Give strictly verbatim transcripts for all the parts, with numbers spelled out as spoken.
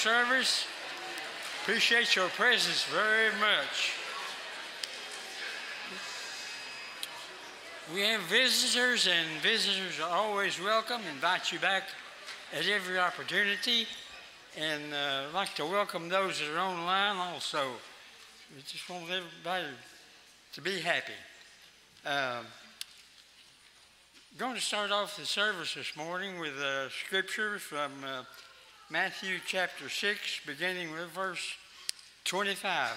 Service. Appreciate your presence very much. We have visitors, and visitors are always welcome. Invite you back at every opportunity. And uh, I'd like to welcome those that are online also. We just want everybody to be happy. Um, going to start off the service this morning with a scripture from uh, Matthew chapter six, beginning with verse twenty-five.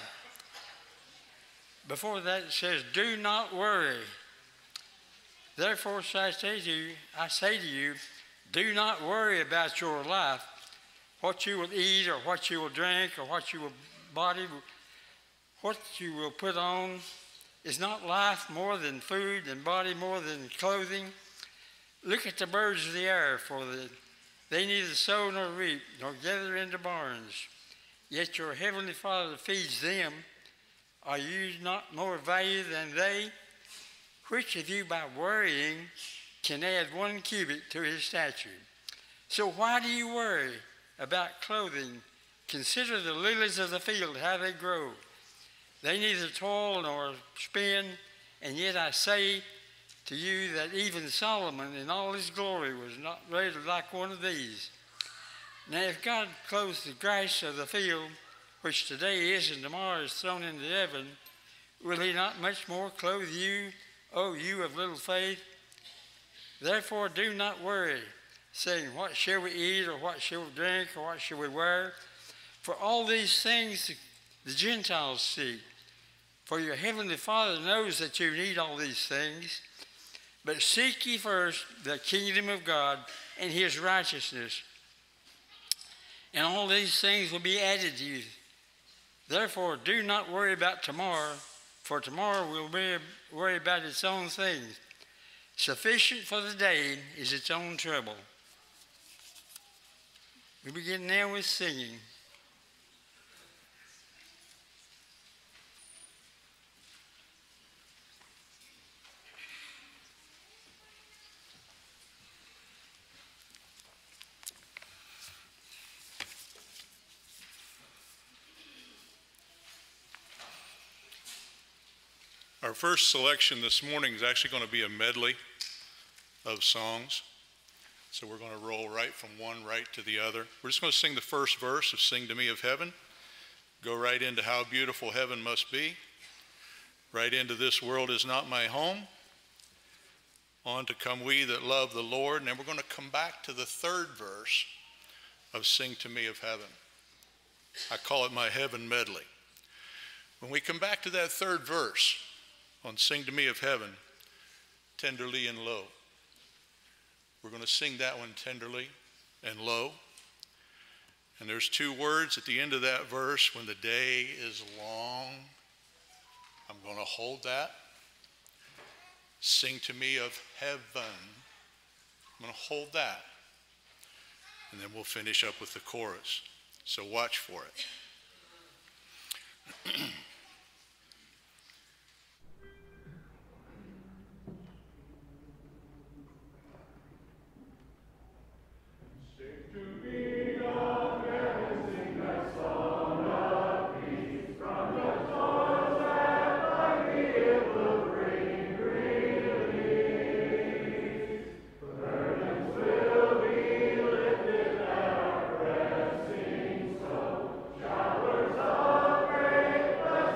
Before that it says, "Do not worry. Therefore I say to you, I say to you, do not worry about your life, what you will eat or what you will drink or what you will body, what you will put on. Is not life more than food and body more than clothing? Look at the birds of the air, for the, they neither sow nor reap nor gather into barns, yet your heavenly Father feeds them. Are you not more valuable than they? Which of you by worrying can add one cubit to his stature? So why do you worry about clothing? Consider the lilies of the field, how they grow. They neither toil nor spin, and yet I say to you that even Solomon in all his glory was not rated like one of these. Now if God clothes the grass of the field, which today is and tomorrow is thrown into the oven, will he not much more clothe you, O you of little faith? Therefore do not worry, saying, what shall we eat, or what shall we drink, or what shall we wear? For all these things the Gentiles seek. For your heavenly Father knows that you need all these things. But seek ye first the kingdom of God and his righteousness, and all these things will be added to you. Therefore do not worry about tomorrow, for tomorrow will be, worry about its own things. Sufficient for the day is its own trouble. We begin now with singing. Our first selection this morning is actually going to be a medley of songs. So we're going to roll right from one right to the other. We're just going to sing the first verse of Sing to Me of Heaven, go right into How Beautiful Heaven Must Be, right into This World Is Not My Home, on to Come We That Love the Lord, and then we're going to come back to the third verse of Sing to Me of Heaven. I call it my Heaven medley. When we come back to that third verse on Sing to Me of Heaven, tenderly and low, we're going to sing that one tenderly and low. And there's two words at the end of that verse, when the day is long. I'm going to hold that. Sing to me of heaven. I'm going to hold that. And then we'll finish up with the chorus. So watch for it. Showers of grace.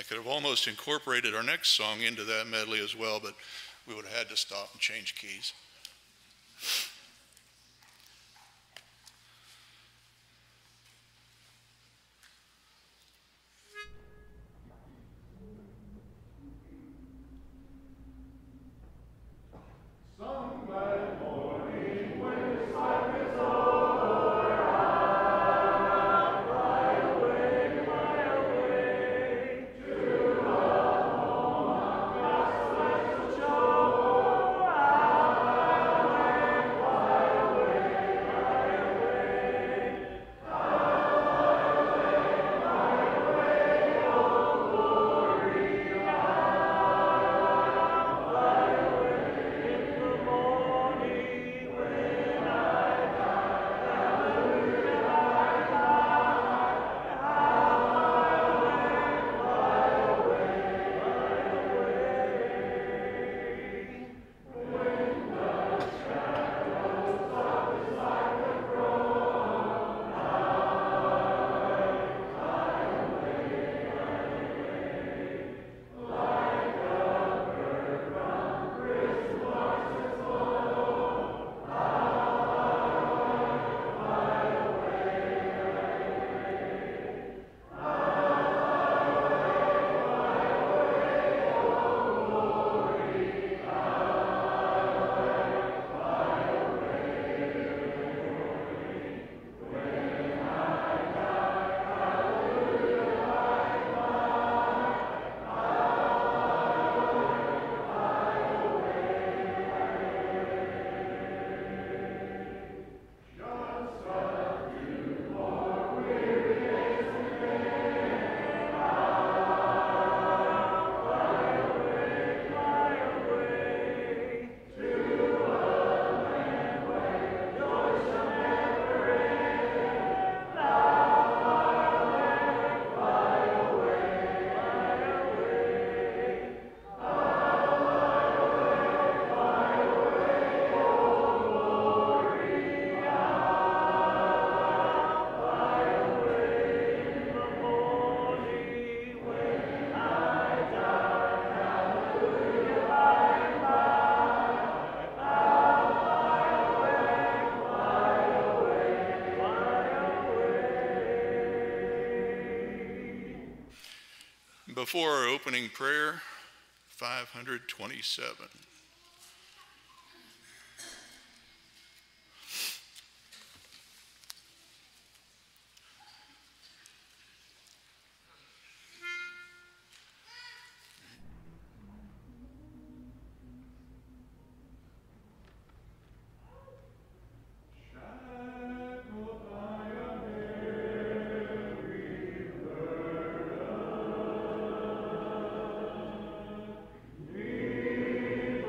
could have almost incorporated our next song into that medley as well, but we would have had to stop and change keys. Before our opening prayer, five hundred twenty-seven. Amen.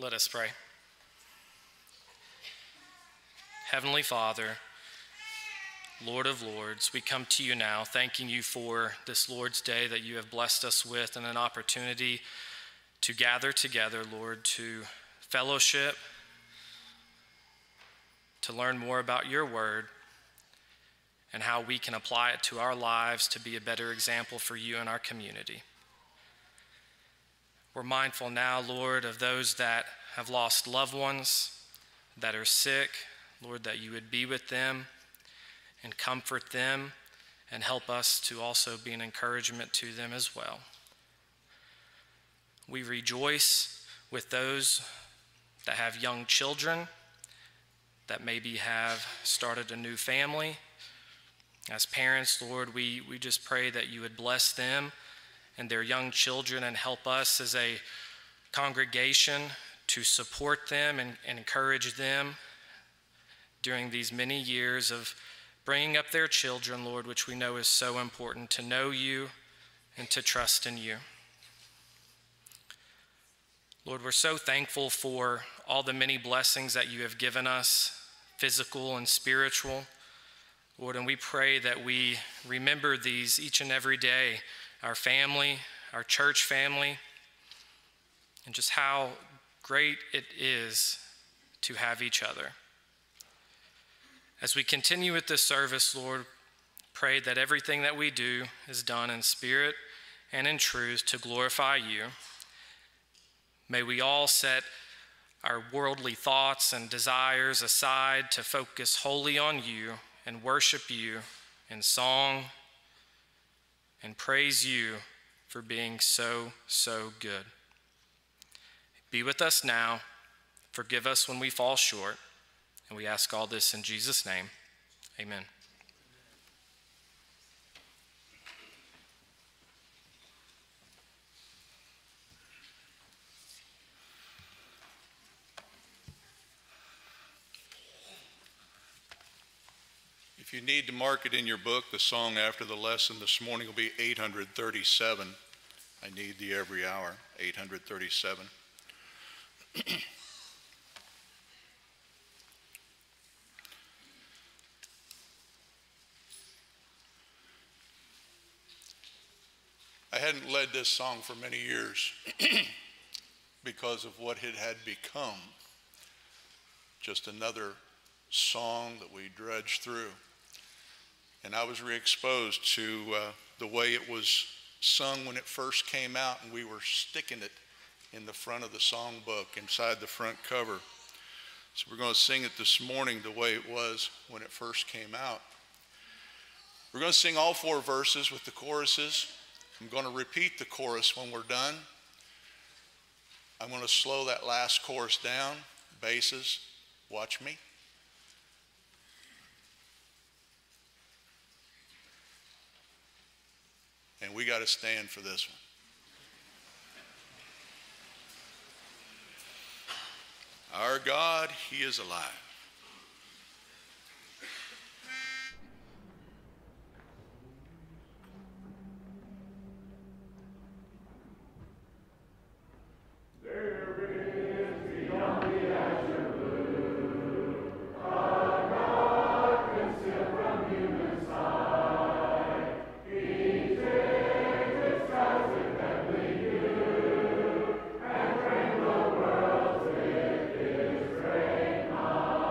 Let us pray. Heavenly Father, Lord of Lords, we come to you now thanking you for this Lord's Day that you have blessed us with and an opportunity to gather together, Lord, to fellowship, to learn more about your word and how we can apply it to our lives to be a better example for you and our community. We're mindful now, Lord, of those that have lost loved ones, that are sick, Lord, that you would be with them and comfort them and help us to also be an encouragement to them as well. We rejoice with those that have young children, that maybe have started a new family. As parents, Lord, we, we just pray that you would bless them and their young children and help us as a congregation to support them and, and encourage them during these many years of bringing up their children, Lord, which we know is so important, to know you and to trust in you. Lord, we're so thankful for all the many blessings that you have given us, physical and spiritual, Lord, and we pray that we remember these each and every day, our family, our church family, and just how great it is to have each other. As we continue with this service, Lord, pray that everything that we do is done in spirit and in truth to glorify you. May we all set our worldly thoughts and desires aside to focus wholly on you and worship you in song and praise you for being so, so good. Be with us now. Forgive us when we fall short. And we ask all this in Jesus' name. Amen. If you need to mark it in your book, the song after the lesson this morning will be eight hundred thirty-seven. I need thee every hour, eight hundred thirty-seven. I hadn't led this song for many years because of what it had become. Just another song that we dredged through. And I was re-exposed to uh, the way it was sung when it first came out, and we were sticking it in the front of the songbook, inside the front cover. So we're going to sing it this morning the way it was when it first came out. We're going to sing all four verses with the choruses. I'm going to repeat the chorus when we're done. I'm going to slow that last chorus down. Basses, watch me. And we got to stand for this one. Our God, he is alive. Thank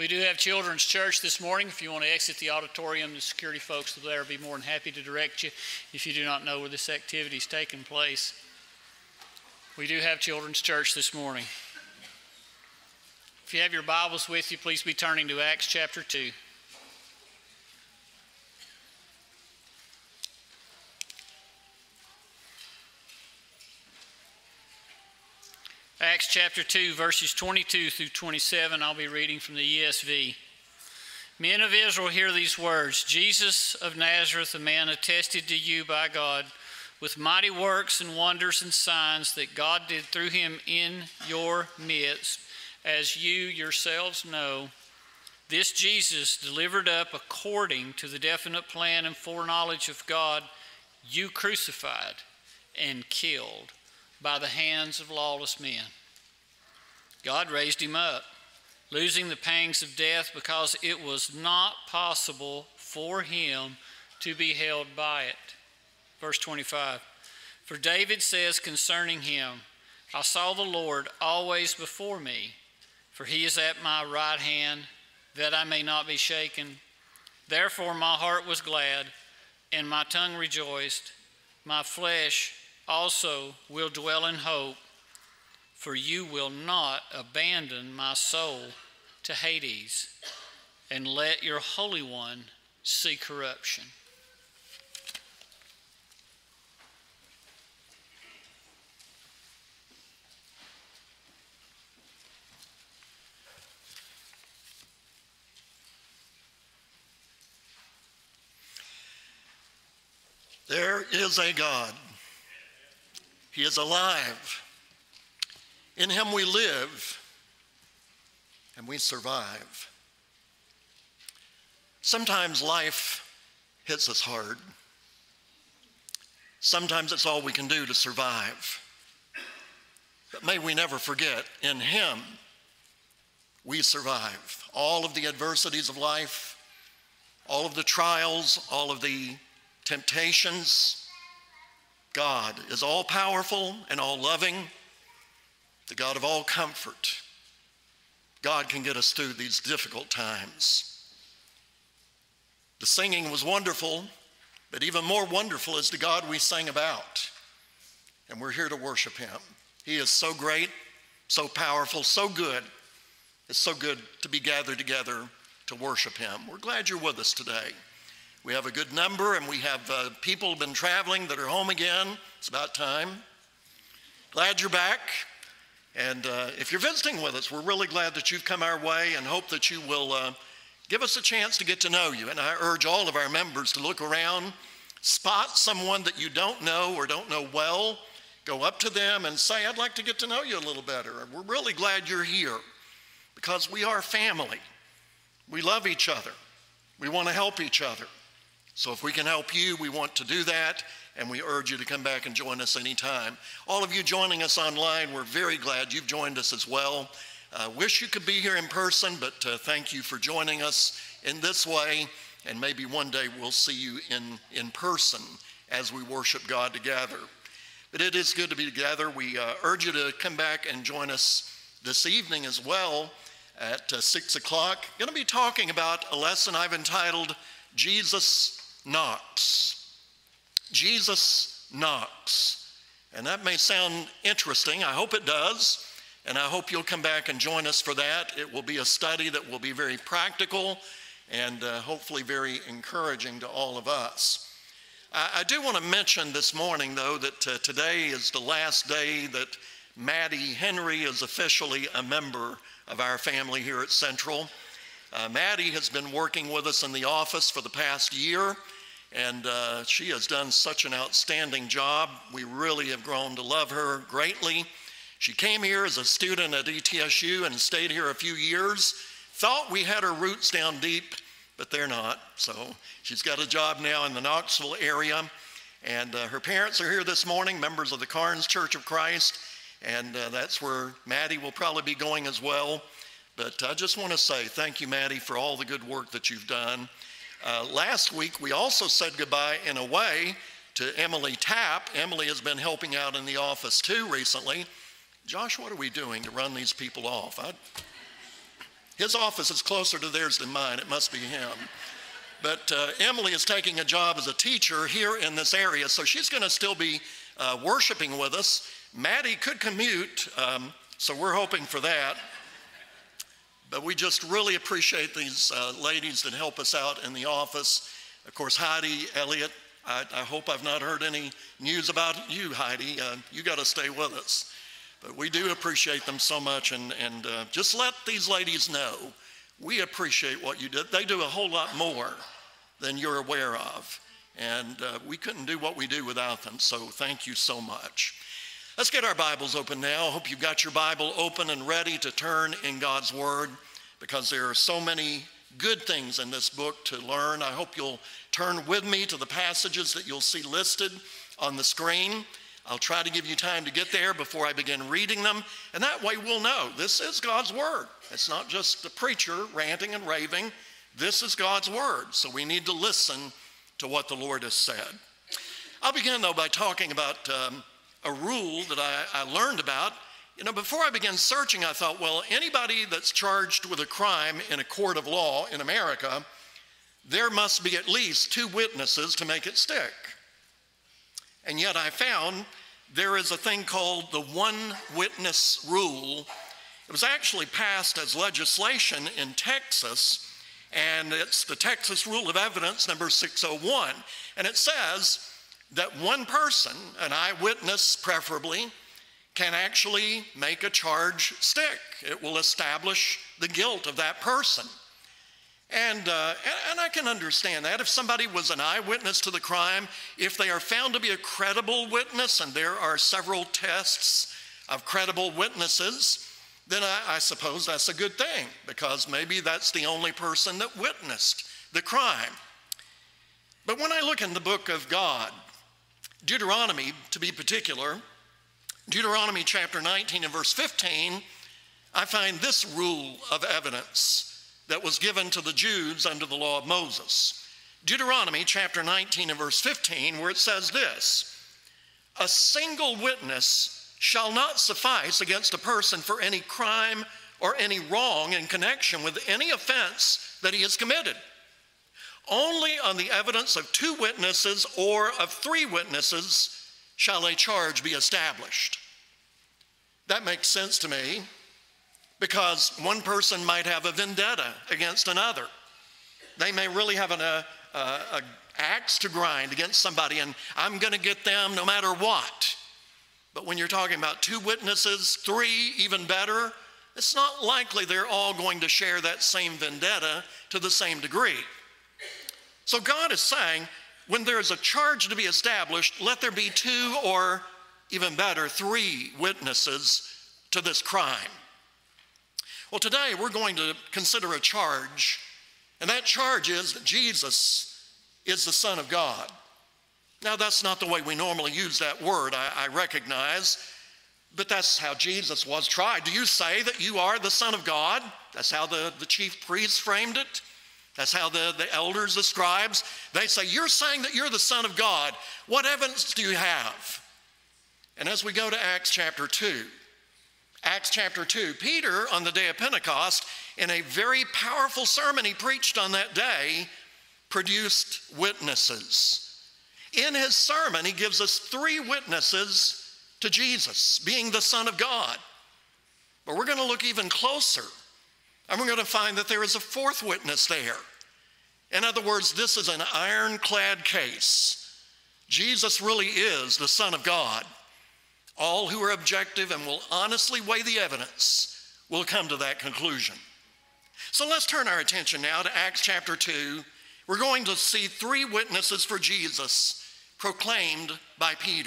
We do have children's church this morning. If you want to exit the auditorium, the security folks there will be more than happy to direct you if you do not know where this activity is taking place. We do have children's church this morning. If you have your Bibles with you, please be turning to Acts chapter two. Acts chapter two, verses twenty-two through twenty-seven, I'll be reading from the E S V. Men of Israel, hear these words. Jesus of Nazareth, a man attested to you by God with mighty works and wonders and signs that God did through him in your midst, as you yourselves know. This Jesus, delivered up according to the definite plan and foreknowledge of God, you crucified and killed by the hands of lawless men. God raised him up, losing the pangs of death, because it was not possible for him to be held by it. Verse twenty-five, for David says concerning him, I saw the Lord always before me, for he is at my right hand, that I may not be shaken. Therefore my heart was glad, and my tongue rejoiced. My flesh also will dwell in hope, for you will not abandon my soul to Hades, and let your Holy One see corruption. There is a God. He is alive. In him we live and we survive. Sometimes life hits us hard. Sometimes it's all we can do to survive. But may we never forget, in him we survive. All of the adversities of life, all of the trials, all of the temptations. God is all powerful and all loving, the God of all comfort. God can get us through these difficult times. The singing was wonderful, but even more wonderful is the God we sang about. And we're here to worship him. He is so great, so powerful, so good. It's so good to be gathered together to worship him. We're glad you're with us today. We have a good number, and we have uh, people who've been traveling that are home again. It's about time. Glad you're back. And uh, if you're visiting with us, we're really glad that you've come our way and hope that you will uh, give us a chance to get to know you. And I urge all of our members to look around, spot someone that you don't know or don't know well, go up to them and say, I'd like to get to know you a little better. And we're really glad you're here because we are family. We love each other. We want to help each other. So if we can help you, we want to do that, and we urge you to come back and join us anytime. All of you joining us online, we're very glad you've joined us as well. Uh, wish you could be here in person, but uh, thank you for joining us in this way, and maybe one day we'll see you in, in person as we worship God together. But it is good to be together. We uh, urge you to come back and join us this evening as well at uh, six o'clock. Going to be talking about a lesson I've entitled, Jesus Knocks. Jesus knocks. And that may sound interesting. I hope it does. And I hope you'll come back and join us for that. It will be a study that will be very practical and uh, hopefully very encouraging to all of us. I, I do want to mention this morning, though, that uh, today is the last day that Maddie Henry is officially a member of our family here at Central. Uh, Maddie has been working with us in the office for the past year, and uh, she has done such an outstanding job. We really have grown to love her greatly. She came here as a student at E T S U and stayed here a few years. Thought we had her roots down deep, but they're not. So she's got a job now in the Knoxville area, and uh, her parents are here this morning, members of the Carnes Church of Christ, and uh, that's where Maddie will probably be going as well. But I just want to say thank you, Maddie, for all the good work that you've done. Uh, last week, we also said goodbye in a way to Emily Tapp. Emily has been helping out in the office too recently. Josh, what are we doing to run these people off? I, His office is closer to theirs than mine. It must be him. But uh, Emily is taking a job as a teacher here in this area, so she's going to still be uh, worshiping with us. Maddie could commute, um, so we're hoping for that. But we just really appreciate these uh, ladies that help us out in the office. Of course, Heidi, Elliot, I, I hope I've not heard any news about you, Heidi. Uh, you got to stay with us. But we do appreciate them so much, and, and uh, just let these ladies know we appreciate what you did. They do a whole lot more than you're aware of, and uh, we couldn't do what we do without them, so thank you so much. Let's get our Bibles open now. I hope you've got your Bible open and ready to turn in God's Word, because there are so many good things in this book to learn. I hope you'll turn with me to the passages that you'll see listed on the screen. I'll try to give you time to get there before I begin reading them, and that way we'll know this is God's Word. It's not just the preacher ranting and raving. This is God's Word, so we need to listen to what the Lord has said. I'll begin, though, by talking about um, a rule that I, I learned about. You know, before I began searching, I thought, well, anybody that's charged with a crime in a court of law in America, there must be at least two witnesses to make it stick. And yet I found there is a thing called the one witness rule. It was actually passed as legislation in Texas, and it's the Texas Rule of Evidence number six oh one. And it says that one person, an eyewitness preferably, can actually make a charge stick. It will establish the guilt of that person. And, uh, and I can understand that. If somebody was an eyewitness to the crime, if they are found to be a credible witness, and there are several tests of credible witnesses, then I, I suppose that's a good thing, because maybe that's the only person that witnessed the crime. But when I look in the book of God, Deuteronomy to be particular, Deuteronomy chapter nineteen and verse fifteen, I find this rule of evidence that was given to the Jews under the law of Moses. Deuteronomy chapter nineteen and verse fifteen, where it says this: a single witness shall not suffice against a person for any crime or any wrong in connection with any offense that he has committed. Only on the evidence of two witnesses or of three witnesses shall a charge be established. That makes sense to me, because one person might have a vendetta against another. They may really have an uh, uh, a axe to grind against somebody, and I'm going to get them no matter what. But when you're talking about two witnesses, three, even better, it's not likely they're all going to share that same vendetta to the same degree. So God is saying, when there is a charge to be established, let there be two or even better, three witnesses to this crime. Well, today we're going to consider a charge, and that charge is that Jesus is the Son of God. Now, that's not the way we normally use that word, I, I recognize, but that's how Jesus was tried. Do you say that you are the Son of God? That's how the, the chief priests framed it. That's how the, the elders, the scribes, they say, you're saying that you're the Son of God. What evidence do you have? And as we go to Acts chapter two, Acts chapter two, Peter, on the day of Pentecost, in a very powerful sermon he preached on that day, produced witnesses. In his sermon, he gives us three witnesses to Jesus being the Son of God. But we're going to look even closer, and we're going to find that there is a fourth witness there. In other words, this is an ironclad case. Jesus really is the Son of God. All who are objective and will honestly weigh the evidence will come to that conclusion. So let's turn our attention now to Acts chapter two. We're going to see three witnesses for Jesus proclaimed by Peter.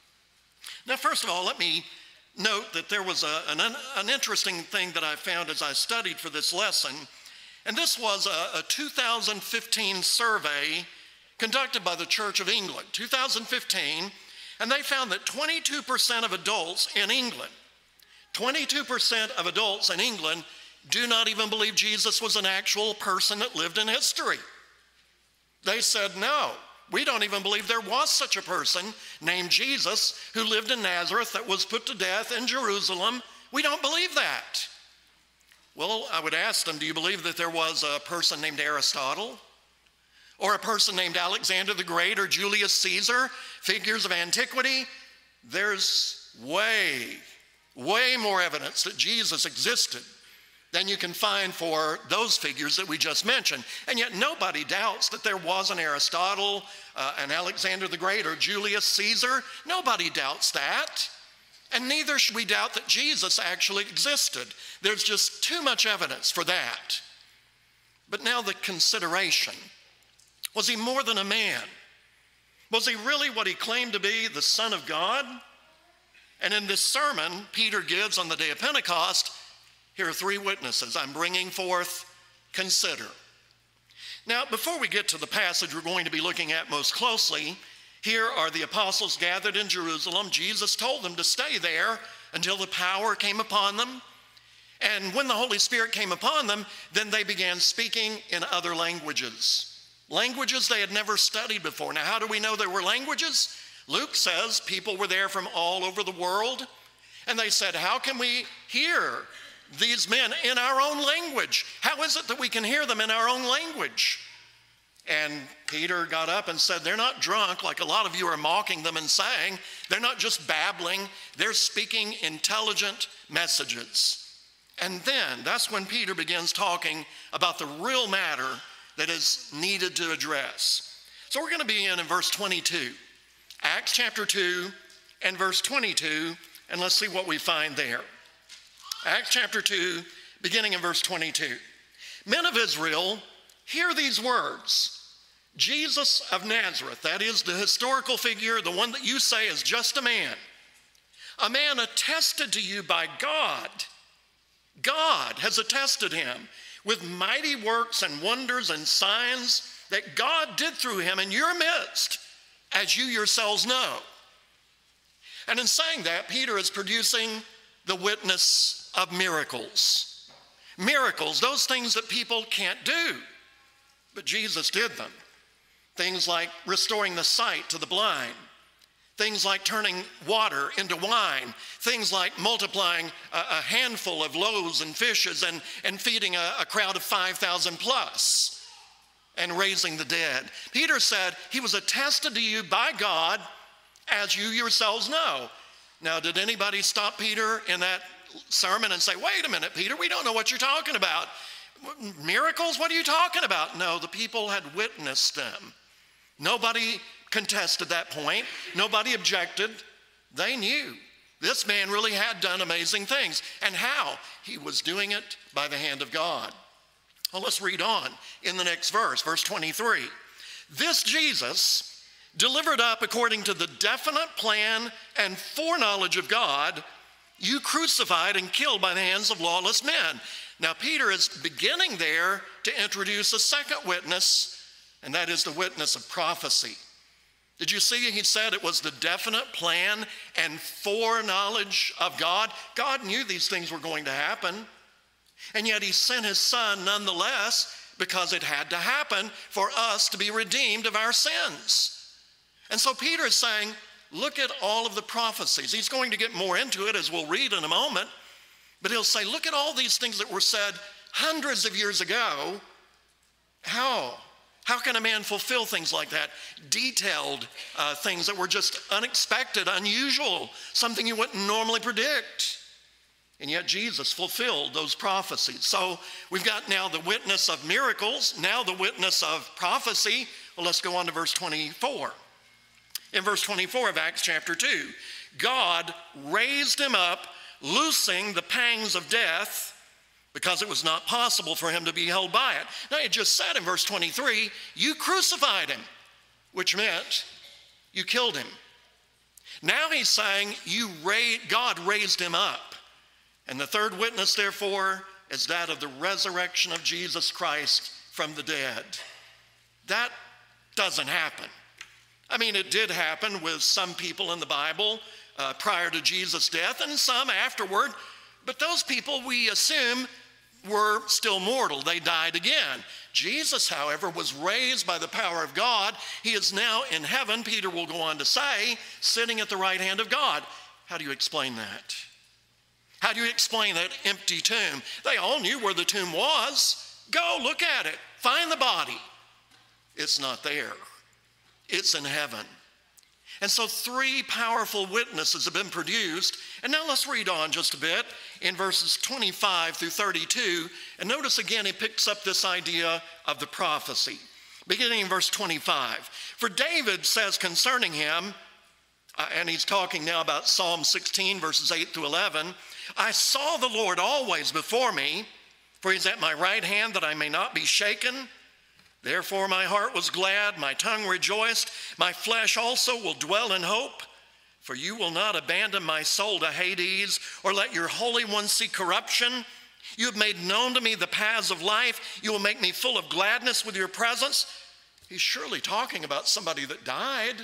Now, first of all, let me note that there was a, an, an interesting thing that I found as I studied for this lesson, and this was a, a two thousand fifteen survey conducted by the Church of England, two thousand fifteen, and they found that twenty-two percent of adults in England, twenty-two percent of adults in England do not even believe Jesus was an actual person that lived in history. They said, no, we don't even believe there was such a person named Jesus who lived in Nazareth that was put to death in Jerusalem. We don't believe that. Well, I would ask them, do you believe that there was a person named Aristotle? Or a person named Alexander the Great or Julius Caesar, figures of antiquity? There's way, way more evidence that Jesus existed than you can find for those figures that we just mentioned. And yet nobody doubts that there was an Aristotle, uh, an Alexander the Great, or Julius Caesar. Nobody doubts that. And neither should we doubt that Jesus actually existed. There's just too much evidence for that. But now the consideration. Was he more than a man? Was he really what he claimed to be, the Son of God? And in this sermon Peter gives on the day of Pentecost, here are three witnesses I'm bringing forth. Consider. Now, before we get to the passage we're going to be looking at most closely, here are the apostles gathered in Jerusalem. Jesus told them to stay there until the power came upon them. And when the Holy Spirit came upon them, then they began speaking in other languages. Languages they had never studied before. Now, how do we know there were languages? Luke says people were there from all over the world. And they said, how can we hear these men in our own language? How is it that we can hear them in our own language? And Peter got up and said, they're not drunk like a lot of you are mocking them and saying. They're not just babbling. They're speaking intelligent messages. And then that's when Peter begins talking about the real matter that is needed to address. So we're going to begin in verse twenty-two. Acts chapter two and verse twenty-two, and let's see what we find there. Acts chapter two, beginning in verse twenty-two. Men of Israel, hear these words. Jesus of Nazareth, that is the historical figure, the one that you say is just a man, a man attested to you by God. God has attested him with mighty works and wonders and signs that God did through him in your midst, as you yourselves know. And in saying that, Peter is producing the witness of miracles. Miracles, those things that people can't do, but Jesus did them. Things like restoring the sight to the blind. Things like turning water into wine. Things like multiplying a, a handful of loaves and fishes and, and feeding a, a crowd of five thousand plus. And raising the dead. Peter said he was attested to you by God, as you yourselves know. Now, did anybody stop Peter in that sermon and say, wait a minute, Peter, we don't know what you're talking about. Miracles? What are you talking about? No, the people had witnessed them. Nobody contested that point. Nobody objected. They knew this man really had done amazing things. And how? He was doing it by the hand of God. Well, let's read on in the next verse, verse twenty-three. This Jesus, delivered up according to the definite plan and foreknowledge of God, you crucified and killed by the hands of lawless men. Now, Peter is beginning there to introduce a second witness, and that is the witness of prophecy. Did you see he said it was the definite plan and foreknowledge of God? God knew these things were going to happen, and yet he sent his son nonetheless because it had to happen for us to be redeemed of our sins. And so Peter is saying, look at all of the prophecies. He's going to get more into it as we'll read in a moment, but he'll say, look at all these things that were said hundreds of years ago. How? How can a man fulfill things like that? Detailed uh, things that were just unexpected, unusual, something you wouldn't normally predict. And yet Jesus fulfilled those prophecies. So we've got now the witness of miracles, now the witness of prophecy. Well, let's go on to verse twenty-four. In verse twenty-four of Acts chapter two, God raised him up, loosing the pangs of death, because it was not possible for him to be held by it. Now, it just said in verse twenty-three, you crucified him, which meant you killed him. Now he's saying you ra- God raised him up. And the third witness, therefore, is that of the resurrection of Jesus Christ from the dead. That doesn't happen. I mean, it did happen with some people in the Bible uh, prior to Jesus' death and some afterward, but those people we assume were still mortal. They died again. Jesus, however, was raised by the power of God. He is now in heaven, Peter will go on to say, sitting at the right hand of God. How do you explain that? How do you explain that empty tomb? They all knew where the tomb was. Go look at it. Find the body. It's not there. It's in heaven. And so three powerful witnesses have been produced. And now let's read on just a bit in verses twenty-five through thirty-two. And notice again, he picks up this idea of the prophecy. Beginning in verse twenty-five. For David says concerning him, uh, and he's talking now about Psalm sixteen, verses eight through eleven, I saw the Lord always before me, for he's at my right hand that I may not be shaken. Therefore my heart was glad, my tongue rejoiced, my flesh also will dwell in hope. For you will not abandon my soul to Hades, or let your Holy One see corruption. You have made known to me the paths of life. You will make me full of gladness with your presence. He's surely talking about somebody that died.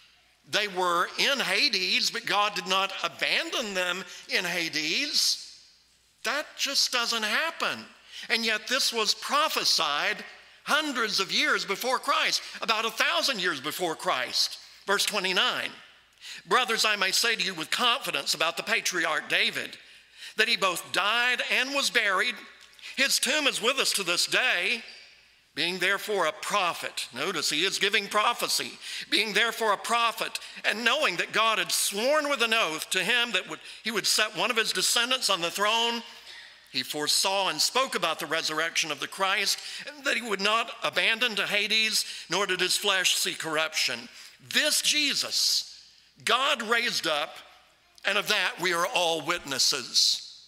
They were in Hades, but God did not abandon them in Hades. That just doesn't happen. And yet this was prophesied hundreds of years before Christ, about a thousand years before Christ. Verse twenty-nine, brothers, I may say to you with confidence about the patriarch David, that he both died and was buried. His tomb is with us to this day, being therefore a prophet. Notice he is giving prophecy. Being therefore a prophet, and knowing that God had sworn with an oath to him that would, he would set one of his descendants on the throne, he foresaw and spoke about the resurrection of the Christ, and that he would not abandon to Hades, nor did his flesh see corruption. This Jesus, God raised up, and of that we are all witnesses.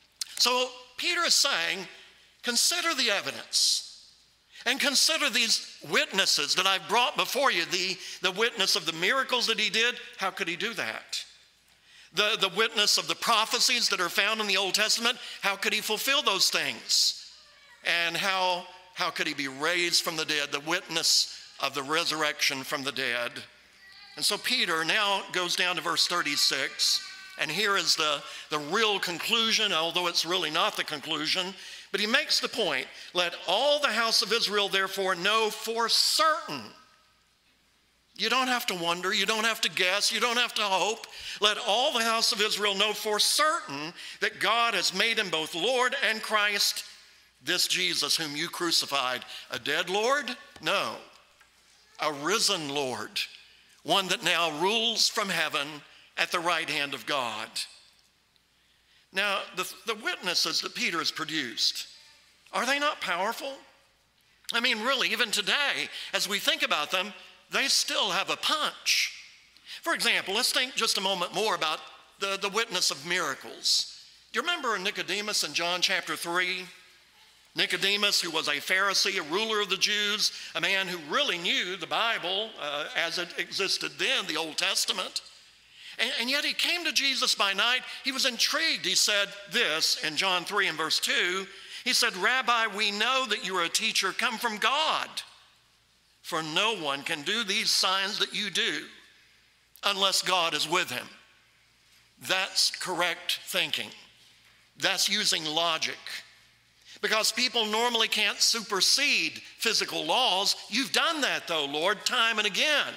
So Peter is saying, consider the evidence, and consider these witnesses that I've brought before you, the, the witness of the miracles that he did. How could he do that? The, the witness of the prophecies that are found in the Old Testament, how could he fulfill those things? And how, how could he be raised from the dead, the witness of the resurrection from the dead? And so Peter now goes down to verse thirty-six, and here is the, the real conclusion, although it's really not the conclusion, but he makes the point, let all the house of Israel therefore know for certain. You don't have to wonder, you don't have to guess, you don't have to hope. Let all the house of Israel know for certain that God has made him both Lord and Christ, this Jesus whom you crucified. A dead Lord? No. A risen Lord, one that now rules from heaven at the right hand of God. Now, the, the witnesses that Peter has produced, are they not powerful? I mean, really, even today, as we think about them, they still have a punch. For example, let's think just a moment more about the, the witness of miracles. Do you remember Nicodemus in John chapter three? Nicodemus, who was a Pharisee, a ruler of the Jews, a man who really knew the Bible uh, as it existed then, the Old Testament. And, and yet he came to Jesus by night. He was intrigued. He said this in John three and verse two. He said, Rabbi, we know that you are a teacher come from God. For no one can do these signs that you do unless God is with him. That's correct thinking. That's using logic. Because people normally can't supersede physical laws. You've done that though, Lord, time and again.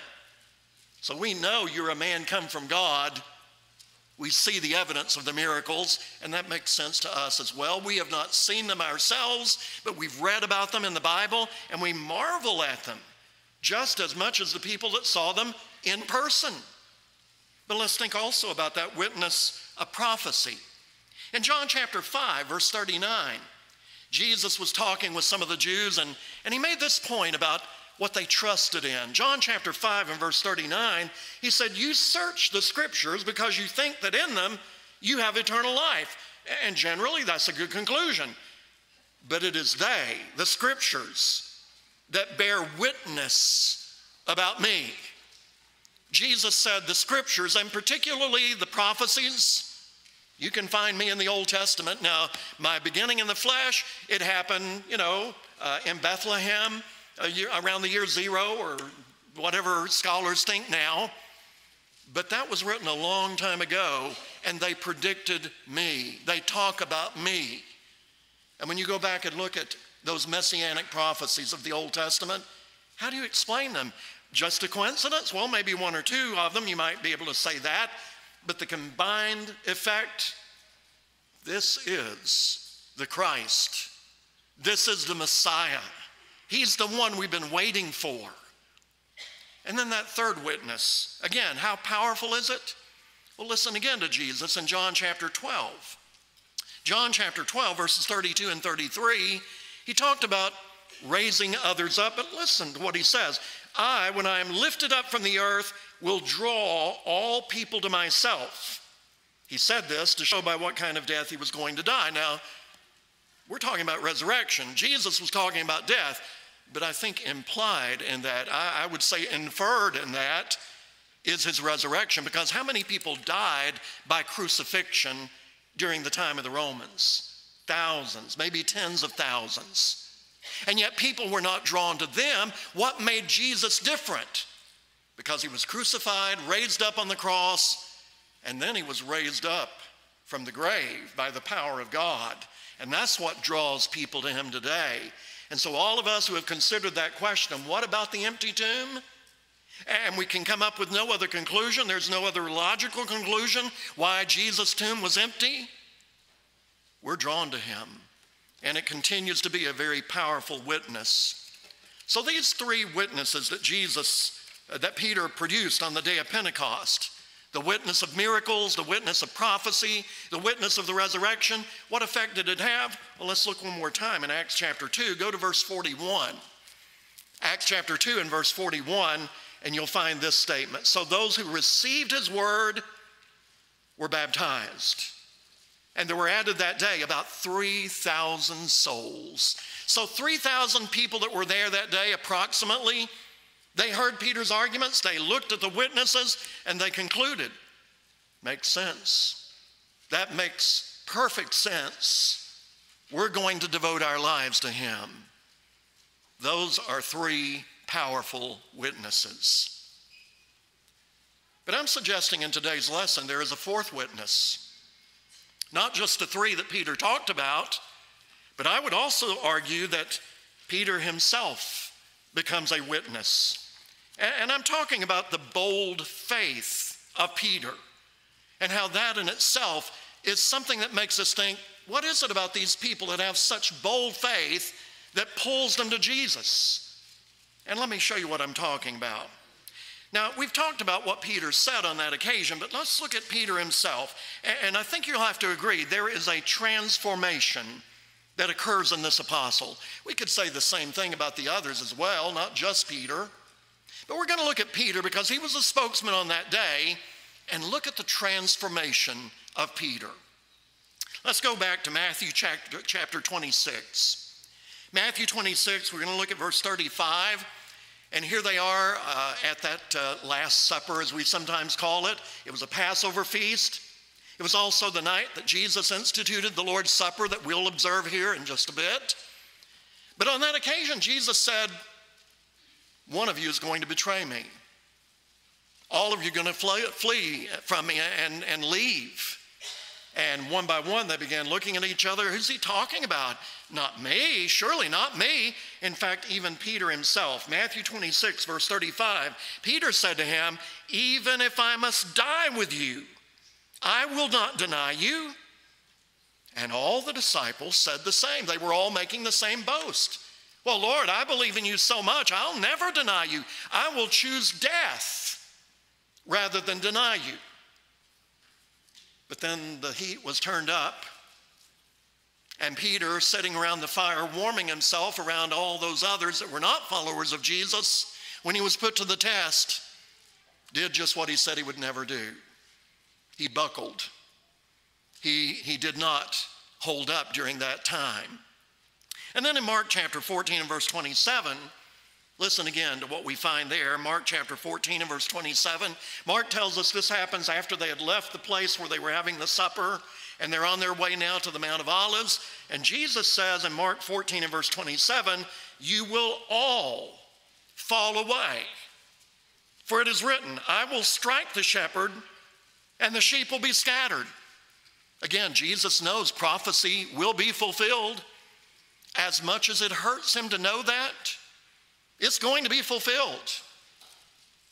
So we know you're a man come from God. We see the evidence of the miracles, and that makes sense to us as well. We have not seen them ourselves, but we've read about them in the Bible, and we marvel at them just as much as the people that saw them in person. But let's think also about that witness of prophecy. In John chapter five, verse thirty-nine, Jesus was talking with some of the Jews, and, and he made this point about what they trusted in. John chapter five and verse thirty-nine, he said, you search the scriptures because you think that in them you have eternal life. And generally that's a good conclusion. But it is they, the scriptures, that bear witness about me. Jesus said the scriptures, and particularly the prophecies, you can find me in the Old Testament. Now, my beginning in the flesh, it happened, you know, uh, in Bethlehem, a year, around the year zero, or whatever scholars think now. But that was written a long time ago, and they predicted me. They talk about me. And when you go back and look at those messianic prophecies of the Old Testament, how do you explain them? Just a coincidence? Well, maybe one or two of them, you might be able to say that. But the combined effect, this is the Christ. This is the Messiah. He's the one we've been waiting for. And then that third witness, again, how powerful is it? Well, listen again to Jesus in John chapter twelve. John chapter twelve, verses thirty-two and thirty-three, he talked about raising others up, but listen to what he says. I, when I am lifted up from the earth, will draw all people to myself. He said this to show by what kind of death he was going to die. Now, we're talking about resurrection. Jesus was talking about death, but I think implied in that, I, I would say inferred in that, is his resurrection. Because how many people died by crucifixion during the time of the Romans? Thousands, maybe tens of thousands. And yet people were not drawn to them. What made Jesus different? Because he was crucified, raised up on the cross, and then he was raised up from the grave by the power of God. And that's what draws people to him today. And so all of us who have considered that question, what about the empty tomb? And we can come up with no other conclusion. There's no other logical conclusion why Jesus' tomb was empty. We're drawn to him. And it continues to be a very powerful witness. So these three witnesses that Jesus, uh, that Peter produced on the day of Pentecost, the witness of miracles, the witness of prophecy, the witness of the resurrection, what effect did it have? Well, let's look one more time in Acts chapter two. Go to verse forty-one. Acts chapter two and verse forty-one, and you'll find this statement. So those who received his word were baptized. And there were added that day about three thousand souls. So three thousand people that were there that day approximately, they heard Peter's arguments, they looked at the witnesses, and they concluded, makes sense. That makes perfect sense. We're going to devote our lives to him. Those are three powerful witnesses. But I'm suggesting in today's lesson there is a fourth witness. Not just the three that Peter talked about, but I would also argue that Peter himself becomes a witness. And I'm talking about the bold faith of Peter and how that in itself is something that makes us think, what is it about these people that have such bold faith that pulls them to Jesus? And let me show you what I'm talking about. Now, we've talked about what Peter said on that occasion, but let's look at Peter himself. And I think you'll have to agree, there is a transformation that occurs in this apostle. We could say the same thing about the others as well, not just Peter. But we're going to look at Peter because he was a spokesman on that day, and look at the transformation of Peter. Let's go back to Matthew chapter, chapter twenty-six. Matthew twenty-six, we're going to look at verse thirty-five. And here they are uh, at that uh, Last Supper, as we sometimes call it. It was a Passover feast. It was also the night that Jesus instituted the Lord's Supper that we'll observe here in just a bit. But on that occasion, Jesus said, one of you is going to betray me. All of you are going to flee, flee from me and, and leave. And one by one, they began looking at each other. Who's he talking about? Not me, surely not me. In fact, even Peter himself, Matthew twenty-six, verse thirty-five, Peter said to him, even if I must die with you, I will not deny you. And all the disciples said the same. They were all making the same boast. Well, Lord, I believe in you so much, I'll never deny you. I will choose death rather than deny you. But then the heat was turned up, and Peter, sitting around the fire, warming himself around all those others that were not followers of Jesus, when he was put to the test, did just what he said he would never do. He buckled. He, he did not hold up during that time. And then in Mark chapter fourteen and verse twenty-seven, listen again to what we find there. Mark chapter fourteen and verse twenty-seven. Mark tells us this happens after they had left the place where they were having the supper, and they're on their way now to the Mount of Olives. And Jesus says in Mark fourteen and verse twenty-seven, you will all fall away. For it is written, I will strike the shepherd, and the sheep will be scattered. Again, Jesus knows prophecy will be fulfilled. As much as it hurts him to know that, it's going to be fulfilled.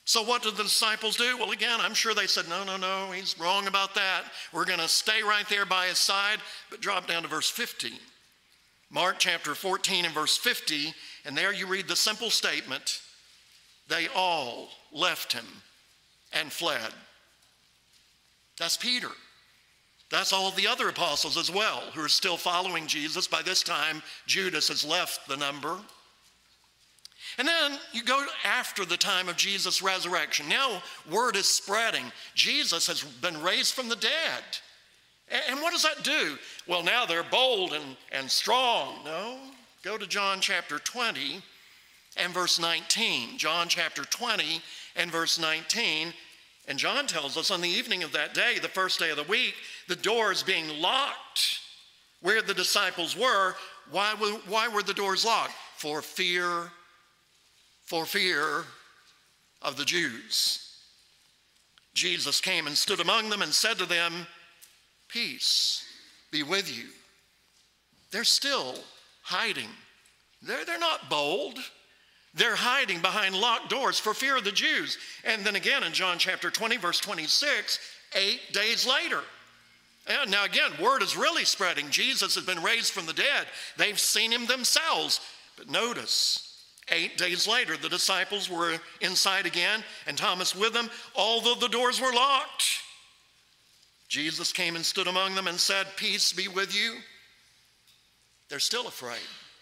So what did the disciples do? Well, again, I'm sure they said, no, no, no, he's wrong about that. We're going to stay right there by his side. But drop down to verse fifty. Mark chapter fourteen and verse fifty, and there you read the simple statement, they all left him and fled. That's Peter. That's all the other apostles as well who are still following Jesus. By this time, Judas has left the number. And then you go after the time of Jesus' resurrection. Now word is spreading. Jesus has been raised from the dead. And what does that do? Well, now they're bold and, and strong. No, go to John chapter twenty and verse nineteen. John chapter twenty and verse nineteen. And John tells us on the evening of that day, the first day of the week, the doors being locked where the disciples were. Why were, why were the doors locked? For fear, for fear of the Jews. Jesus came and stood among them and said to them, peace be with you. They're still hiding. They're, they're not bold. They're hiding behind locked doors for fear of the Jews. And then again in John chapter twenty, verse twenty-six, eight days later. And now again, word is really spreading. Jesus has been raised from the dead. They've seen him themselves. But notice, eight days later, the disciples were inside again, and Thomas with them, although the doors were locked. Jesus came and stood among them and said, peace be with you. They're still afraid.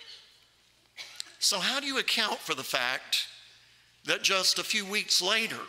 So how do you account for the fact that just a few weeks later,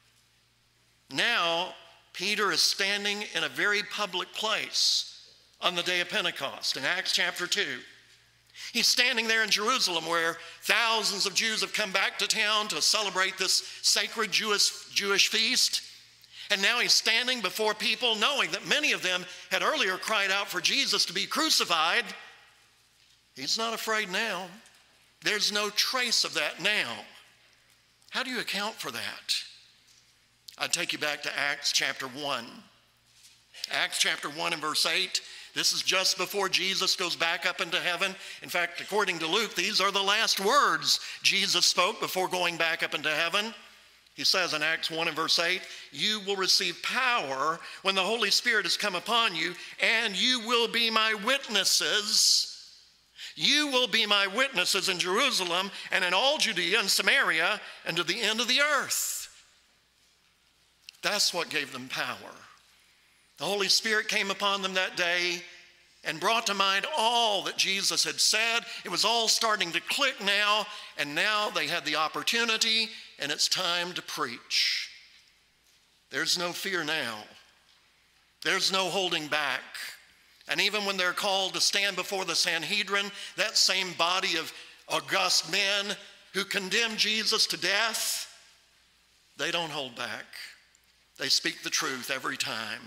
now Peter is standing in a very public place on the day of Pentecost in Acts chapter two. He's standing there in Jerusalem where thousands of Jews have come back to town to celebrate this sacred Jewish, Jewish feast. And now he's standing before people knowing that many of them had earlier cried out for Jesus to be crucified. He's not afraid now. There's no trace of that now. How do you account for that? I'd take you back to Acts chapter one. Acts chapter one and verse eight. This is just before Jesus goes back up into heaven. In fact, according to Luke, these are the last words Jesus spoke before going back up into heaven. He says in Acts one and verse eight, you will receive power when the Holy Spirit has come upon you, and you will be my witnesses. You will be my witnesses in Jerusalem and in all Judea and Samaria and to the end of the earth. That's what gave them power. The Holy Spirit came upon them that day and brought to mind all that Jesus had said. It was all starting to click now, and now they had the opportunity, and it's time to preach. There's no fear now. There's no holding back. And even when they're called to stand before the Sanhedrin, that same body of august men who condemned Jesus to death, they don't hold back. They speak the truth every time.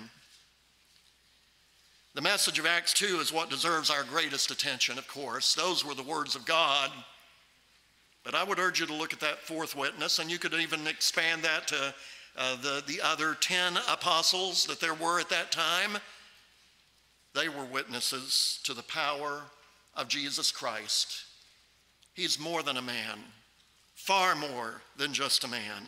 The message of Acts two is what deserves our greatest attention, of course. Those were the words of God. But I would urge you to look at that fourth witness, and you could even expand that to uh, the, the other ten apostles that there were at that time. They were witnesses to the power of Jesus Christ. He's more than a man, far more than just a man.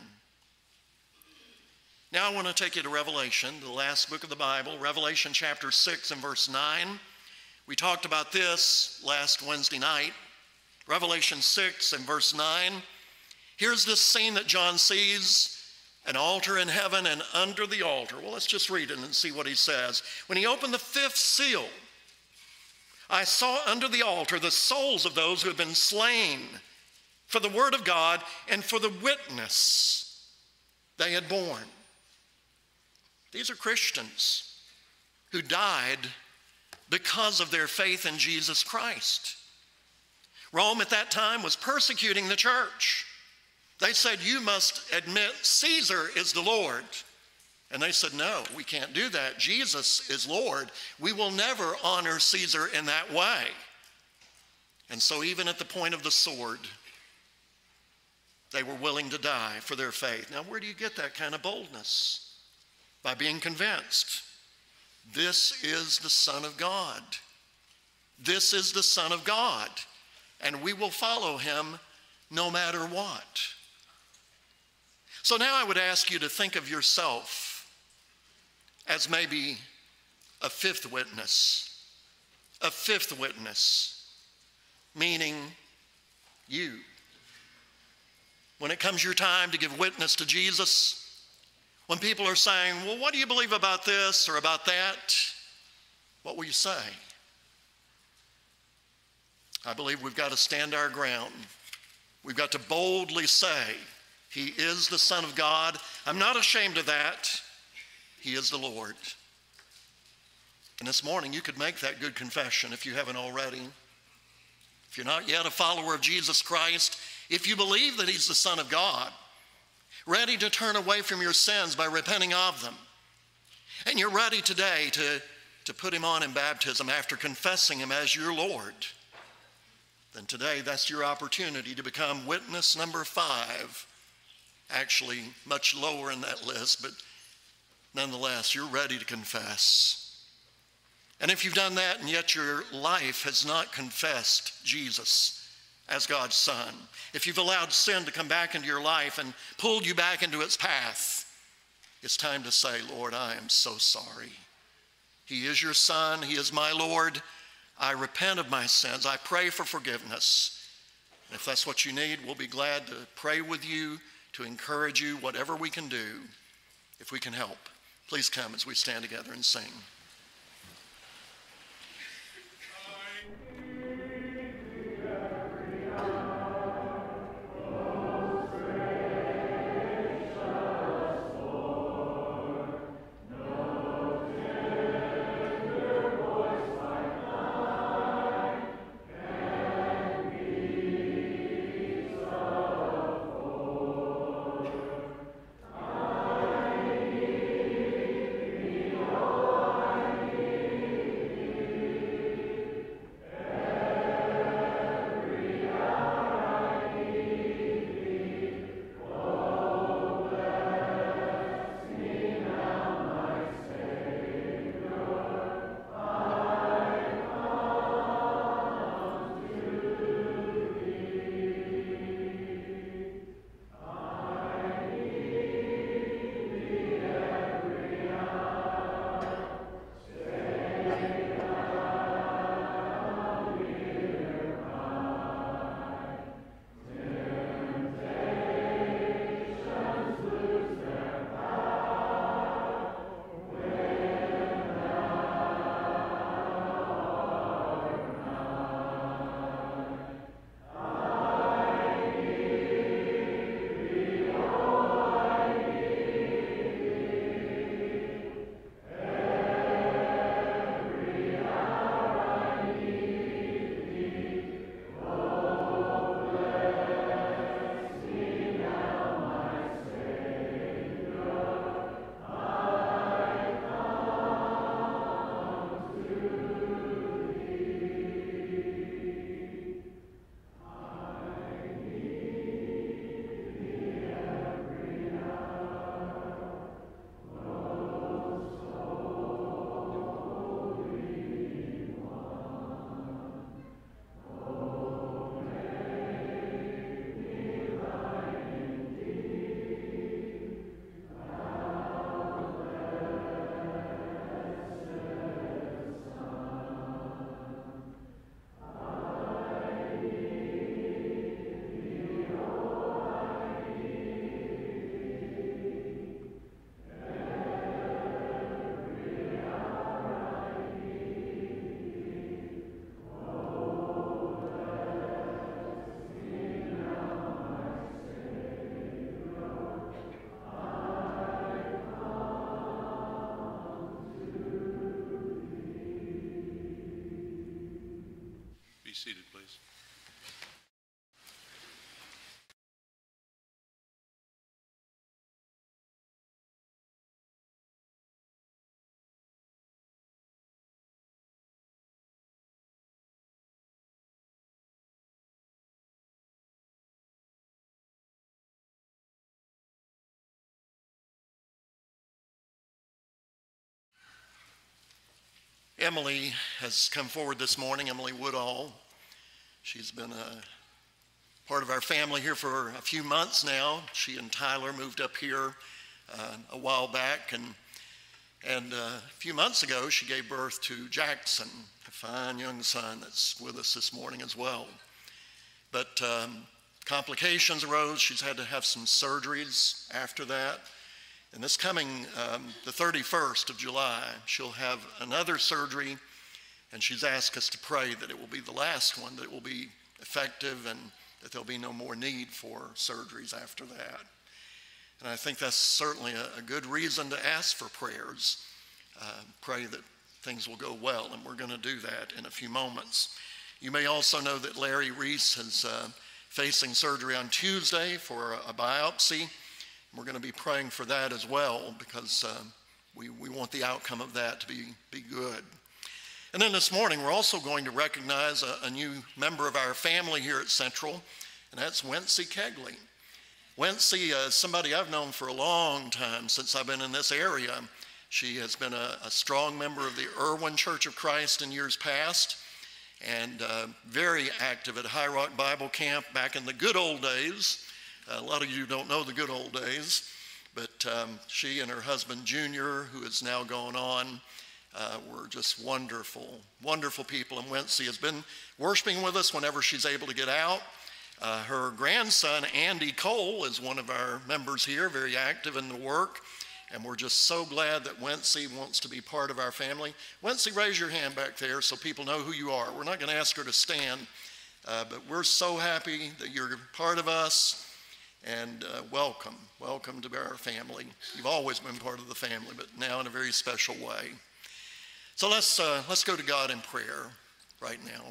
Now I want to take you to Revelation, the last book of the Bible, Revelation chapter six and verse nine. We talked about this last Wednesday night. Revelation six and verse nine. Here's this scene that John sees. An altar in heaven, and under the altar. Well, let's just read it and see what he says. When he opened the fifth seal, I saw under the altar the souls of those who had been slain for the word of God and for the witness they had borne. These are Christians who died because of their faith in Jesus Christ. Rome at that time was persecuting the church. They said, you must admit Caesar is the Lord. And they said, no, we can't do that. Jesus is Lord. We will never honor Caesar in that way. And so even at the point of the sword, they were willing to die for their faith. Now, where do you get that kind of boldness? By being convinced. This is the Son of God. This is the Son of God. And we will follow him no matter what. So now I would ask you to think of yourself as maybe a fifth witness, a fifth witness, meaning you. When it comes your time to give witness to Jesus, when people are saying, well, what do you believe about this or about that? What will you say? I believe we've got to stand our ground. We've got to boldly say, he is the Son of God. I'm not ashamed of that. He is the Lord. And this morning, you could make that good confession if you haven't already. If you're not yet a follower of Jesus Christ, if you believe that he's the Son of God, ready to turn away from your sins by repenting of them, and you're ready today to, to put him on in baptism after confessing him as your Lord, then today that's your opportunity to become witness number five. Actually, much lower in that list, but nonetheless, you're ready to confess. And if you've done that and yet your life has not confessed Jesus as God's Son, if you've allowed sin to come back into your life and pulled you back into its path, it's time to say, Lord, I am so sorry. He is your Son. He is my Lord. I repent of my sins. I pray for forgiveness. And if that's what you need, we'll be glad to pray with you, to encourage you, whatever we can do, if we can help. Please come as we stand together and sing. Be seated, please. Emily has come forward this morning, Emily Woodall. She's been a part of our family here for a few months now. She and Tyler moved up here uh, a while back, and and uh, a few months ago she gave birth to Jackson, a fine young son that's with us this morning as well. But um, complications arose. She's had to have some surgeries after that. And this coming, um, the thirty-first of July, she'll have another surgery, and she's asked us to pray that it will be the last one, that it will be effective, and that there'll be no more need for surgeries after that. And I think that's certainly a, a good reason to ask for prayers. Uh, pray that things will go well, and we're going to do that in a few moments. You may also know that Larry Reese is uh, facing surgery on Tuesday for a, a biopsy. We're going to be praying for that as well, because uh, we, we want the outcome of that to be, be good. And then this morning, we're also going to recognize a, a new member of our family here at Central, and that's Wency Kegley. Wency uh, is somebody I've known for a long time, since I've been in this area. She has been a, a strong member of the Irwin Church of Christ in years past, and uh, very active at High Rock Bible Camp back in the good old days. Uh, a lot of you don't know the good old days, but um, she and her husband Junior, who is now gone on, uh, were just wonderful, wonderful people. And Wency has been worshiping with us whenever she's able to get out. Uh, her grandson, Andy Cole, is one of our members here, very active in the work. And we're just so glad that Wency wants to be part of our family. Wency, raise your hand back there so people know who you are. We're not going to ask her to stand, uh, but we're so happy that you're part of us. And uh, welcome, welcome to our family. You've always been part of the family, but now in a very special way. So let's, uh, let's go to God in prayer right now.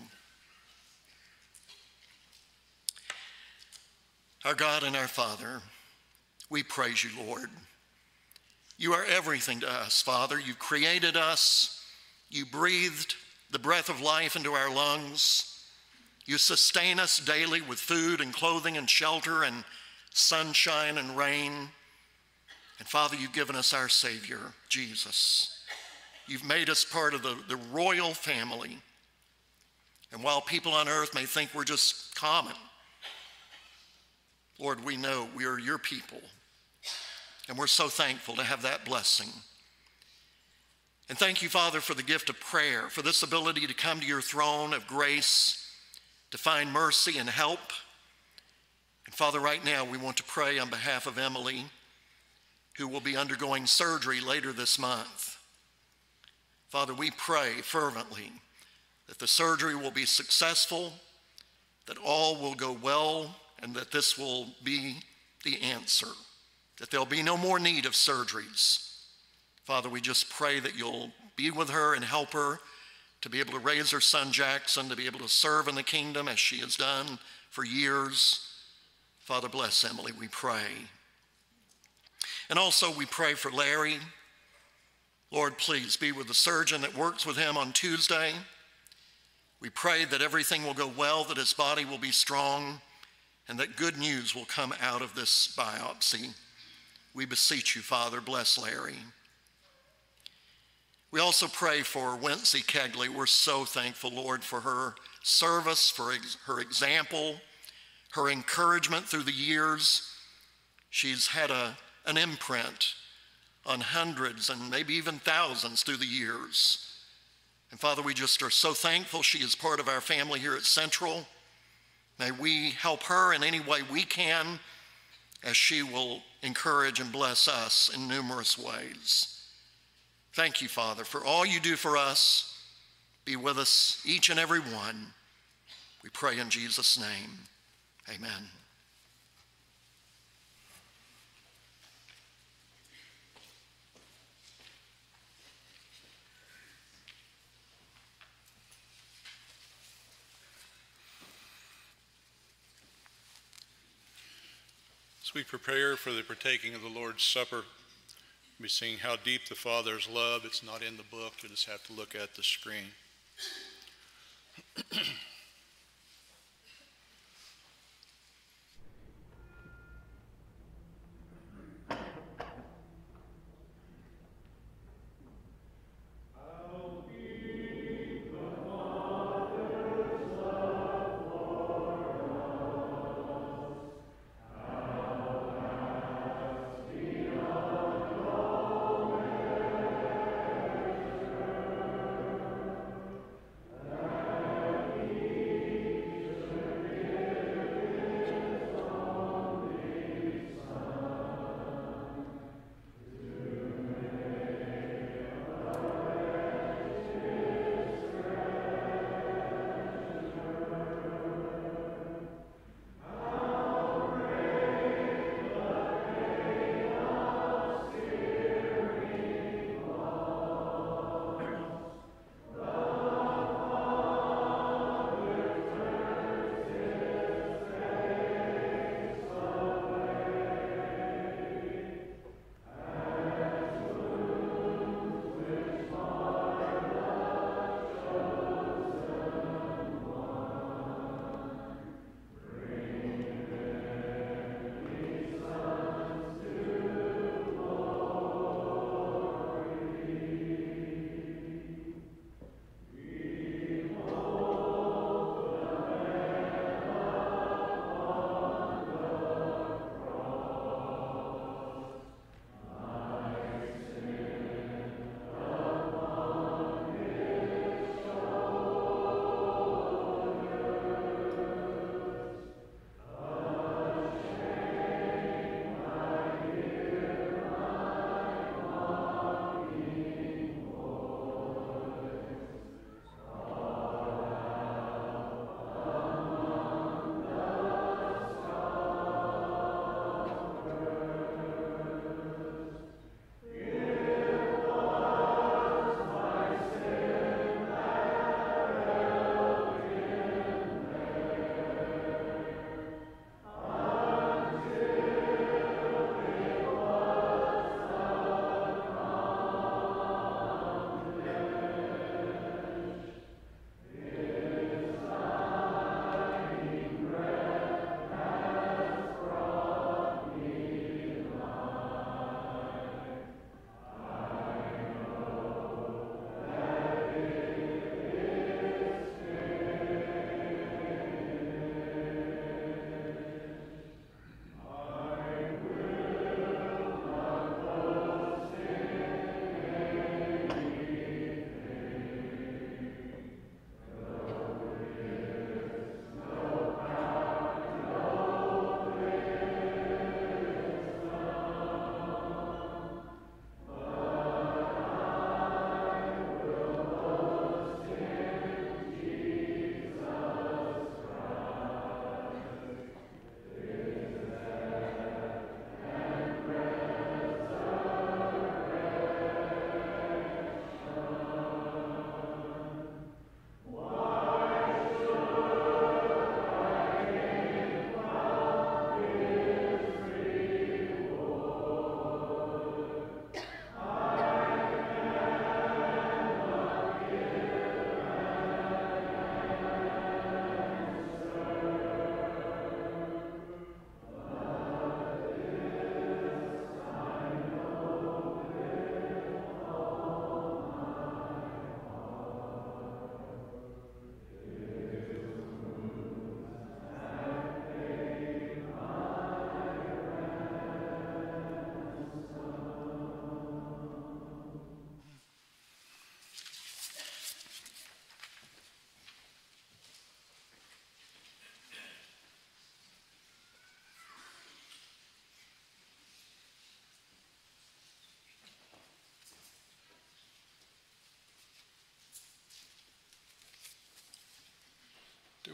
Our God and our Father, we praise you, Lord. You are everything to us, Father. You created us. You breathed the breath of life into our lungs. You sustain us daily with food and clothing and shelter and sunshine and rain. And Father, you've given us our Savior, Jesus. You've made us part of the, the royal family. And while people on earth may think we're just common, Lord, we know we are your people. And we're so thankful to have that blessing. And thank you, Father, for the gift of prayer, for this ability to come to your throne of grace, to find mercy and help. And Father, right now we want to pray on behalf of Emily, who will be undergoing surgery later this month. Father, we pray fervently that the surgery will be successful, that all will go well, and that this will be the answer, that there'll be no more need of surgeries. Father, we just pray that you'll be with her and help her to be able to raise her son Jackson, to be able to serve in the kingdom as she has done for years. Father, bless Emily, we pray. And also we pray for Larry. Lord, please be with the surgeon that works with him on Tuesday. We pray that everything will go well, that his body will be strong, and that good news will come out of this biopsy. We beseech you, Father, bless Larry. We also pray for Wency Kegley. We're so thankful, Lord, for her service, for ex- her example, her encouragement through the years. She's had a, an imprint on hundreds and maybe even thousands through the years. And Father, we just are so thankful she is part of our family here at Central. May we help her in any way we can, as she will encourage and bless us in numerous ways. Thank you, Father, for all you do for us. Be with us, each and every one. We pray in Jesus' name. Amen. As we prepare for the partaking of the Lord's Supper, we'll be seeing how deep the Father's love. It's not in the book. You just have to look at the screen.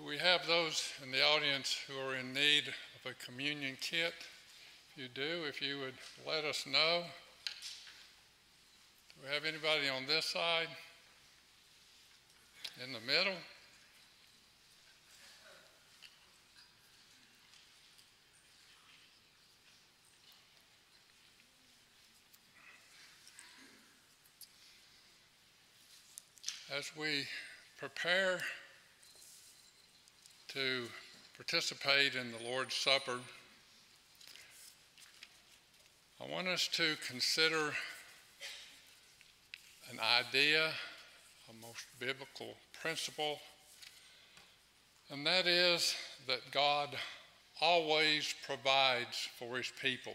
we have those in the audience who are in need of a communion kit? If you do, if you would let us know. Do we have anybody on this side? In the middle? As we prepare to participate in the Lord's Supper, I want us to consider an idea, a most biblical principle, and that is that God always provides for his people.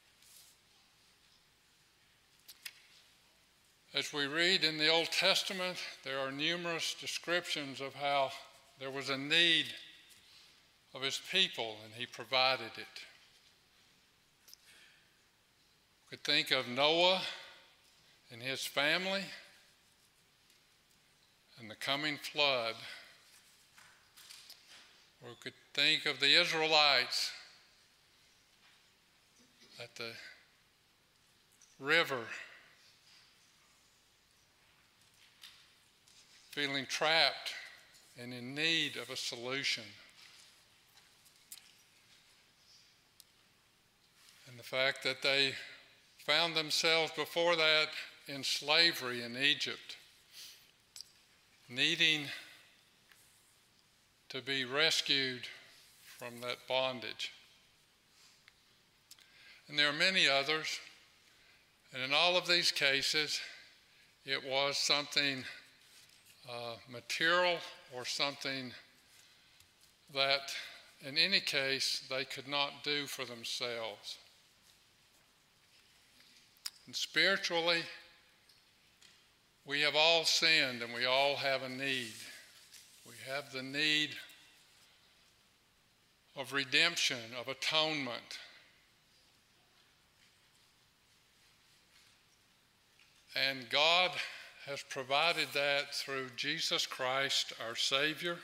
As we read in the Old Testament, there are numerous descriptions of how there was a need of his people and he provided it. We could think of Noah and his family and the coming flood. Or we could think of the Israelites at the river, feeling trapped and in need of a solution. And the fact that they found themselves before that in slavery in Egypt, needing to be rescued from that bondage. And there are many others, and in all of these cases, it was something Uh, material or something that in any case they could not do for themselves. And spiritually, we have all sinned and we all have a need. We have the need of redemption, of atonement. And God has provided that through Jesus Christ, our Savior.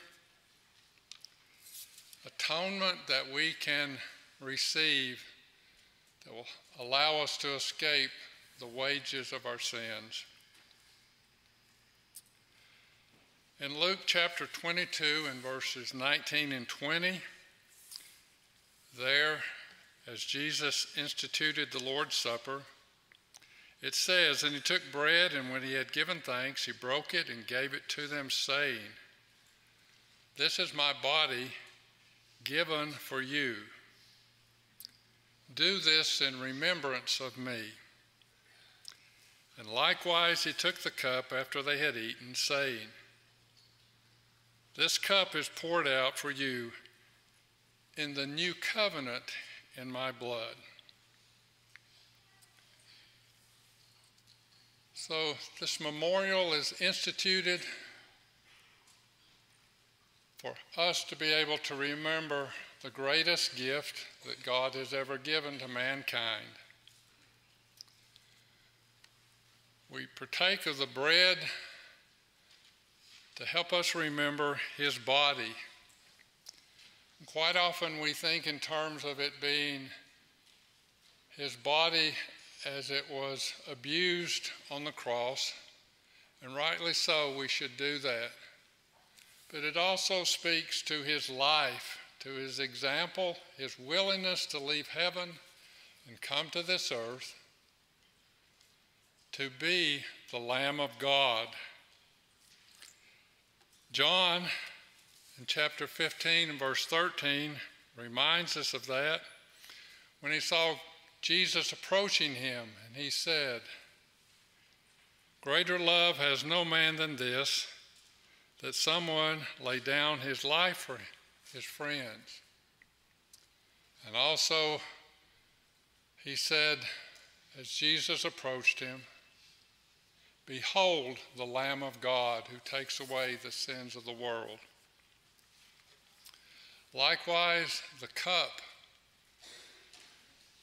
Atonement that we can receive that will allow us to escape the wages of our sins. In Luke chapter twenty-two and verses nineteen and twenty, there, as Jesus instituted the Lord's Supper, it says, "And he took bread, and when he had given thanks, he broke it and gave it to them, saying, 'This is my body given for you. Do this in remembrance of me.' And likewise he took the cup after they had eaten, saying, 'This cup is poured out for you in the new covenant in my blood.'" So this memorial is instituted for us to be able to remember the greatest gift that God has ever given to mankind. We partake of the bread to help us remember his body. And quite often we think in terms of it being his body as it was abused on the cross, and rightly so, we should do that. But it also speaks to his life, to his example, his willingness to leave heaven and come to this earth to be the Lamb of God. John, in chapter fifteen and verse thirteen, reminds us of that when he saw Jesus approaching him, and he said, "Greater love has no man than this, that someone lay down his life for his friends." And also, he said, as Jesus approached him, "Behold the Lamb of God who takes away the sins of the world." Likewise, the cup.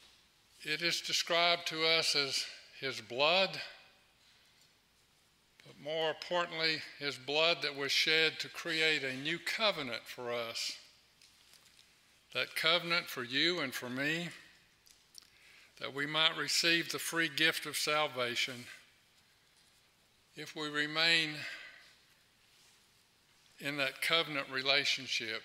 It is described to us as his blood, but more importantly, his blood that was shed to create a new covenant for us. That covenant for you and for me, that we might receive the free gift of salvation if we remain in that covenant relationship.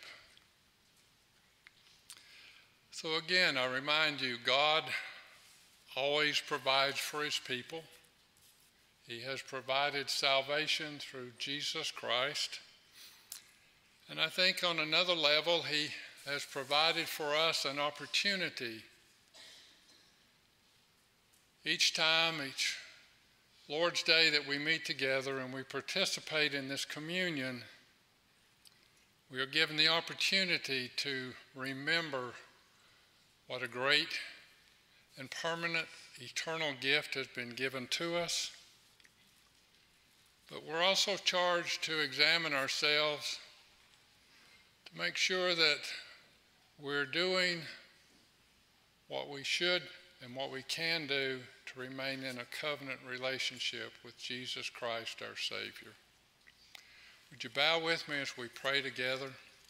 So again, I remind you, God always provides for his people. He has provided salvation through Jesus Christ. And I think on another level, he has provided for us an opportunity. Each time, each Lord's Day that we meet together and we participate in this communion, we are given the opportunity to remember what a great and permanent eternal gift has been given to us. But we're also charged to examine ourselves to make sure that we're doing what we should and what we can do to remain in a covenant relationship with Jesus Christ, our Savior. Would you bow with me as we pray together?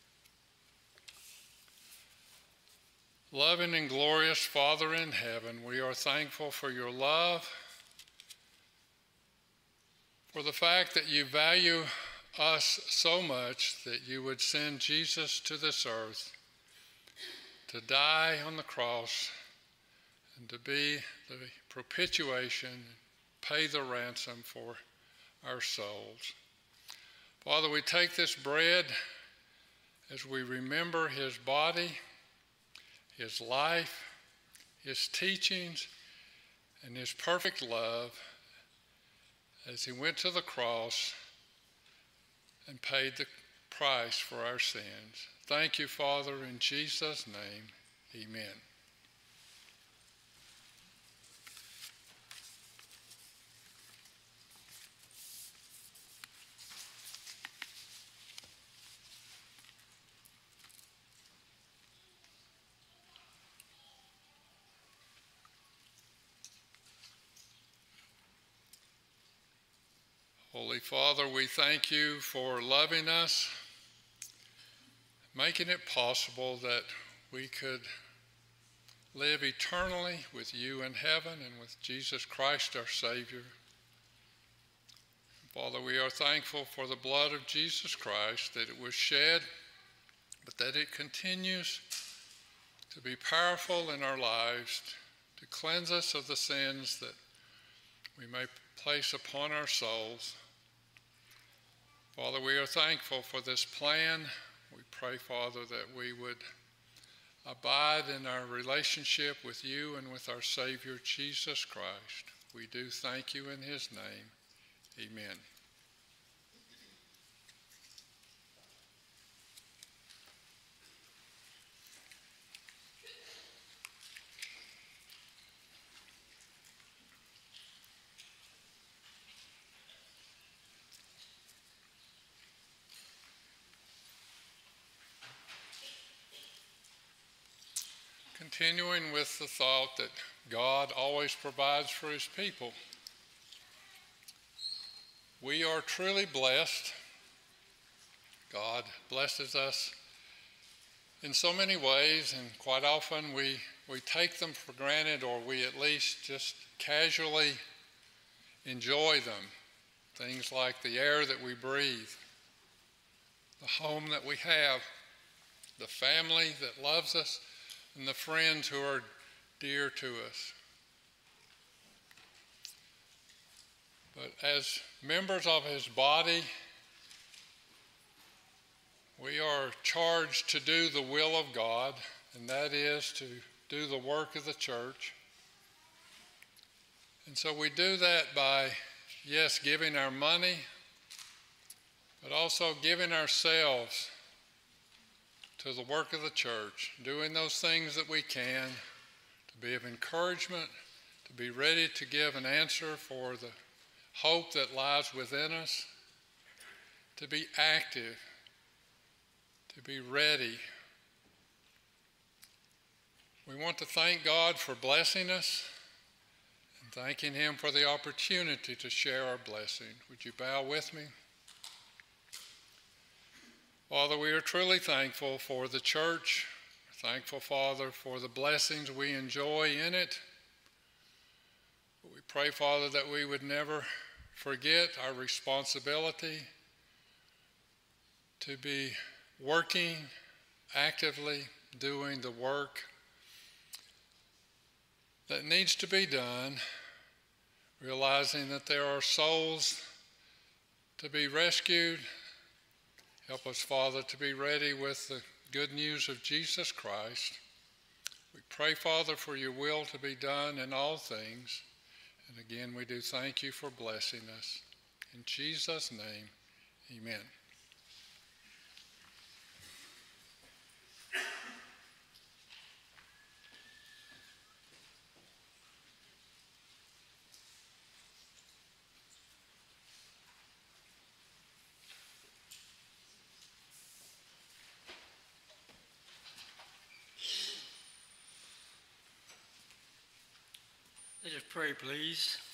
Loving and glorious Father in heaven, we are thankful for your love, for the fact that you value us so much that you would send Jesus to this earth to die on the cross and to be the propitiation, pay the ransom for our souls. Father, we take this bread as we remember his body, his life, his teachings, and his perfect love as he went to the cross and paid the price for our sins. Thank you, Father, in Jesus' name, amen. Holy Father, we thank you for loving us, making it possible that we could live eternally with you in heaven and with Jesus Christ, our Savior. Father, we are thankful for the blood of Jesus Christ, that it was shed, but that it continues to be powerful in our lives to cleanse us of the sins that we may place upon our souls. Father, we are thankful for this plan. We pray, Father, that we would abide in our relationship with you and with our Savior, Jesus Christ. We do thank you in his name. Amen. Continuing with the thought that God always provides for his people, we are truly blessed. God blesses us in so many ways, and quite often we, we take them for granted, or we at least just casually enjoy them. Things like the air that we breathe, the home that we have, the family that loves us, and the friends who are dear to us. But as members of his body, we are charged to do the will of God, and that is to do the work of the church. And so we do that by, yes, giving our money, but also giving ourselves to the work of the church, doing those things that we can to be of encouragement, to be ready to give an answer for the hope that lies within us, to be active, to be ready. We want to thank God for blessing us and thanking him for the opportunity to share our blessing. Would you bow with me? Father, we are truly thankful for the church. We're thankful, Father, for the blessings we enjoy in it. We pray, Father, that we would never forget our responsibility to be working, actively doing the work that needs to be done, realizing that there are souls to be rescued. Help us, Father, to be ready with the good news of Jesus Christ. We pray, Father, for your will to be done in all things. And again, we do thank you for blessing us. In Jesus' name, amen. Let us pray, please.